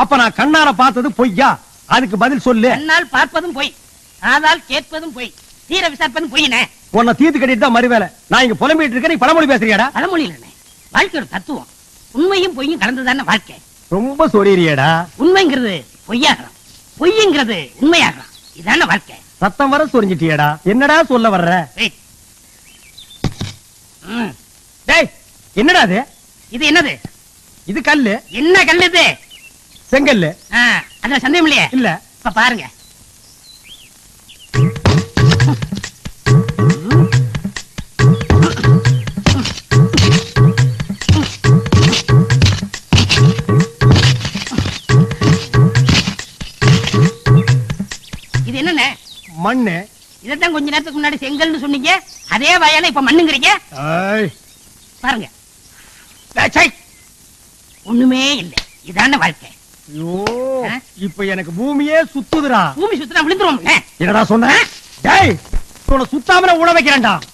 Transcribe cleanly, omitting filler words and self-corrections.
அப்ப நான் கண்ணால பார்த்தது பொய்யா? அதுக்கு பதில் சொல்லு. கண்ணால் பார்ப்பதும் பொய், காதால் கேட்பதும் பொய், தீர விசாரிப்பதும் பொய்னே. உன்னை தீர்த்து கட்டிட்டு தான் மறுவேலை. நான் இங்க புலம்பிட்டு இருக்கேன், நீ பழமொழி பேசுறியாடா? பழமொழி இல்லைண்ணே, வாழ்க்கையோட தத்துவம். உண்மையும் பொய்யும் கலந்துதானே வாழ்க்கை. ரொம்ப சொல்லிறியடா. உண்மைங்கிறது பொய்யாகலாம், பொய்ங்கிறது உண்மையாகலாம். இதான வாழ்க்கை. சத்தம் வர சொரிஞ்சிட்டியடா. என்னடா சொல்ல வர்ற? டேய், என்னடா இது? இது என்னது? இது கல்லு. என்ன கல்லு இது? செங்கல்லு. அதுல சந்தேகம் இல்லையே. இல்ல. இப்ப பாருங்க. இது என்னண்ணே? மண்ணு. இதான் கொஞ்ச நேரத்துக்கு முன்னாடி செங்கல்னு சொன்னீங்க, அதே வாயால இப்ப மண்ணுங்கிறீங்க. பாருங்க, ஒண்ணுமே இல்லை. இதான வாழ்க்கை. இப்ப எனக்கு பூமியே சுத்துதுடா. பூமி சுத்துனா விழுந்துரும். என்னடா சொன்ன? டேய், சுத்தாமல உண வைக்கிறேன்டா.